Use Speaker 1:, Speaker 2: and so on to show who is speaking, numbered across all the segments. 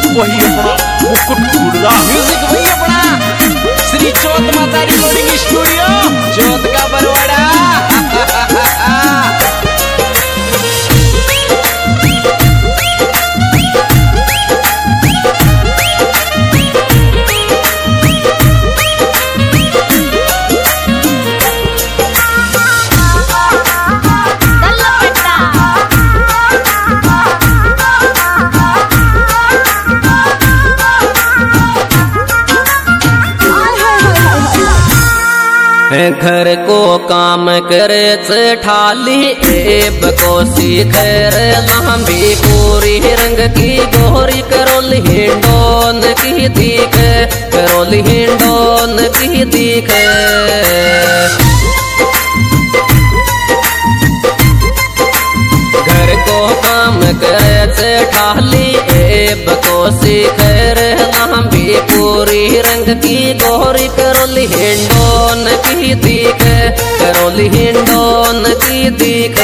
Speaker 1: वही अपना मुकुट गुड़दा
Speaker 2: म्यूजिक वही अपना श्री चौथ माता रिकॉर्डिंग स्टूडियो चौथ का बरवाड़ा।
Speaker 3: घर को काम करे ठाली एब को सीखर लंबी पूरी रंग की गोरी करोल हिंडोन की दीख करोल हिंडोन की दीख। घर को काम करे ठाली एब को सीखर लंबी पूरी रंग की गोरी करोल हिंडोन की दीख करोल हिंडोन की दीख।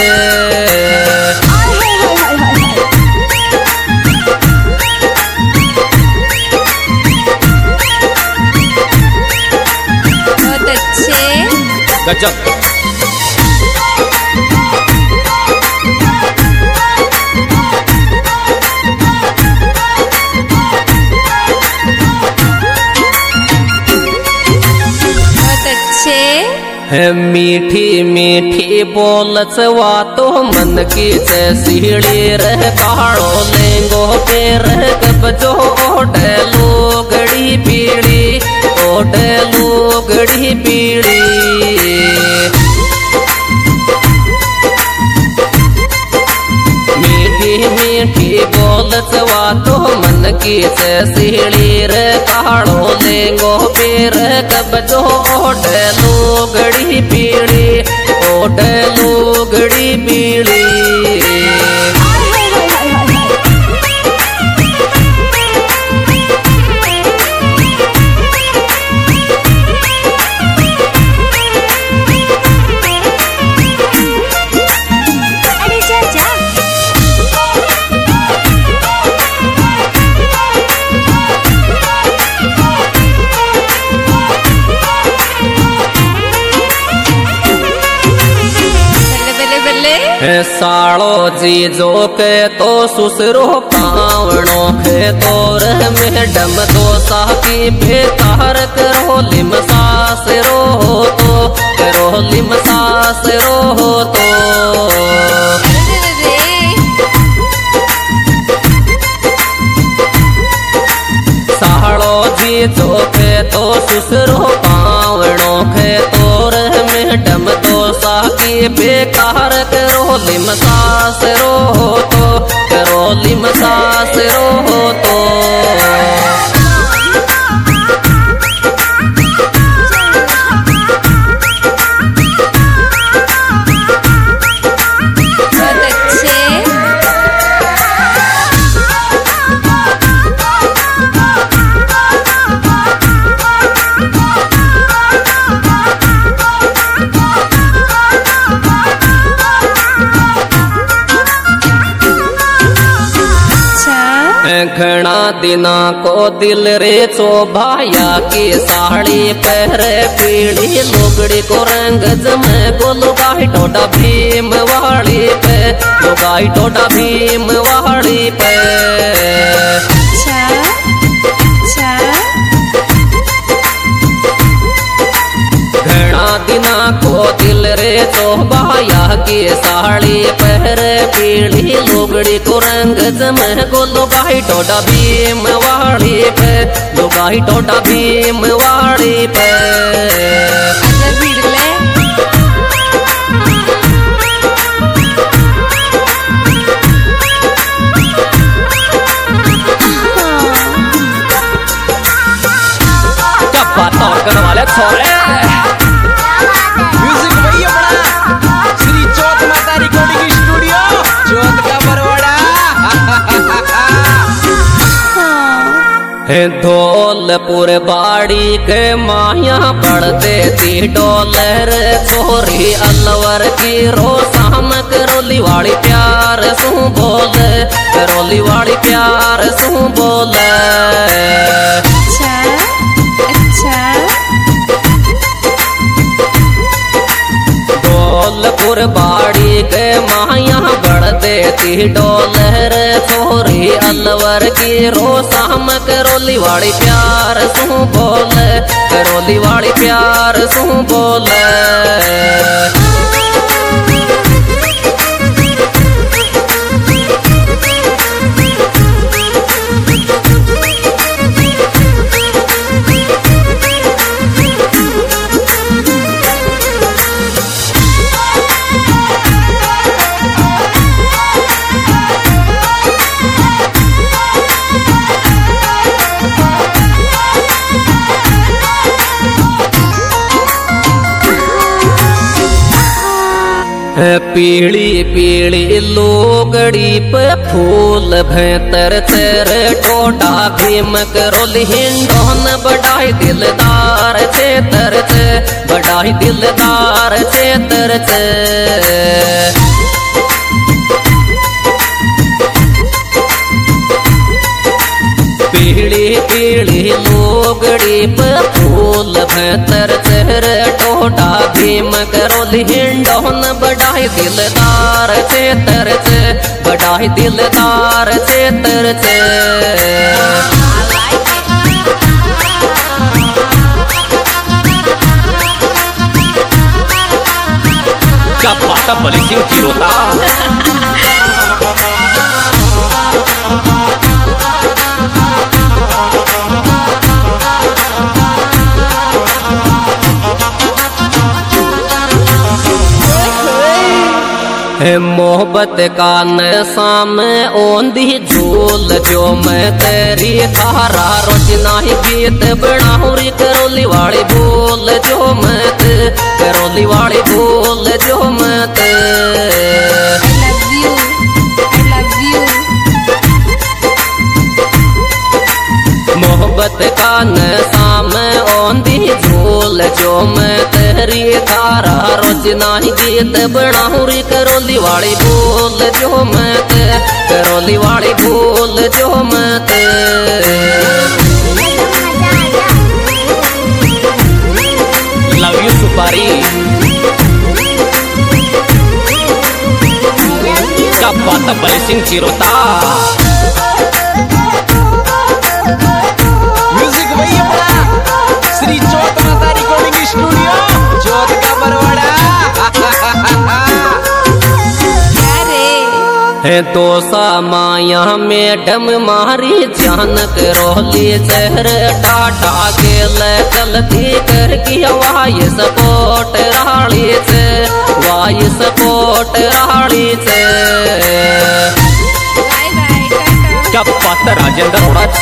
Speaker 4: बहुत अच्छे
Speaker 2: गजब।
Speaker 3: है मीठी मीठी बोलच वातो मन की सीढ़ी रह काड़ो लेंगो पे रह कबजो ओढ़े लोगड़ी पीड़ी ओढ़े लोगड़ी पीड़ी। मीठी मीठी बोलच वातो मन की सीढ़ी रे काड़ो लेंगो पेर कबजो ओढ़े लोगड़ी पीड़ी ओढ़े लोगड़ी पीड़ी। साड़ो जी जो के तो सुसरो पावणो के तोर मैडम दो साकी बेकार करो लिम सास रो तो करो लिम सास रो तो। साड़ो जी जो के तो सुसरो पावणो के तोर मैडम दो साकी बेकार करो लिम सास रो तो करो लिम सास रो तो। घना दिना को दिल रे चोभाया की साड़ी पहरे पीड़ी लोगड़ी को रंग जमे को लुगाई टोटा भीम वाड़ी पे लुगाई टोटा भीम वाड़ी पे। घना दिना को दिल रे चोभाया की साड़ी पहरे पीड़ी लोगड़ी को रंग जमे को लुगाई टोटा भीम वाड़ी पे लुगाई टोटा भीम वाड़ी पे। क्या बात करने वाले छोरे।
Speaker 2: म्यूजिक वही अपना श्री चौथ माता रिकॉर्डिंग स्टूडियो चौथ का बरवाड़ा।
Speaker 3: धौलपुर बाड़ी के माया बढ़ते थी डॉलर छोरी अलवर की रो शाम करोली वाली प्यार सू बोल करोली वाली प्यार सू बोल।
Speaker 4: अच्छा अच्छा
Speaker 3: धौलपुर बाड़ी के माया बढ़ते थी डॉलर छोरी अलवर की रो शाम करोली वाली प्यार सू बोल करोली वाली प्यार सू बोल। पीली पीली लोगड़ी पे फूल भैतर तेर टोटा भीम करोली हिंडोन बढ़ाई दिलदार चेतर चे बढ़ाई दिलदार चेतर चे। पीली पीली लोगड़ी पे फूल भैतर चेहर टोटा भीम करोली हिंडोन बढ़ाई दिलदार चेतर चे बढ़ाई दिलदार चेतर चे।
Speaker 1: क्या पाता बली सिंह चिरोता
Speaker 3: मोहब्बत का नशा में ओंधी झूल जो मैं तेरी तारा रोज नाही गीत बनाऊरी करोली वाली भूल जो मैं करोली वाली भूल जो मैं मोहब्बत का नशा में ओंधी झूल जो मैं तेरी तारा रोज नाही गीत बनाऊरी करोली वाली भूल जो मैं करोली वाली भूल जो मैं
Speaker 1: लव यू सुपारी क्या पाता बली सिंह चिरोता
Speaker 2: श्री चौथ माता रिकॉर्डिंग स्टूडियो चौथ का बरवाड़ा।
Speaker 3: है तो सा माया मैडम मारी जान करोली शहर टाटा गेल चलती कर की वाई सपोर्ट राड़ी से वाई सपोर्ट राड़ी से।
Speaker 1: क्या पाता राजेंद्र ओराज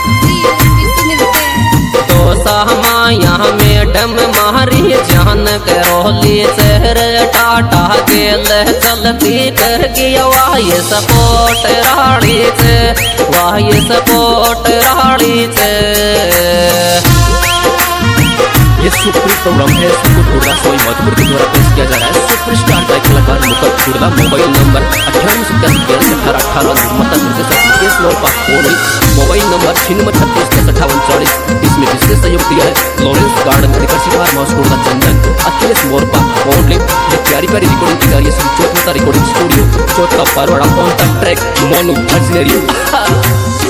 Speaker 3: माया मैडम मारी जान करोली शहर टाटा गेल चलती कर गया वाई सपोर्ट राड़ी से वाई सपोर्ट राड़ी से।
Speaker 1: ये सुपर प्रोग्राम है सुपर कुर्ला सोई मधुपुर के द्वारा पेश किया जा रहा है। सुपरस्टार गायक कलाकार Mukut Kurla mobile number 98 mobile number 36 इसमें विशेष सहयोग दिया है Lawrence garden farm house Kurla Chandan Akhilesh मोरपा मोडलिंग प्यारी प्यारी रिकॉर्डिंग की जा रही है चौथ रिकॉर्डिंग स्टूडियो चौथ का परवाड़ा ऑन द ट्रैक मोनू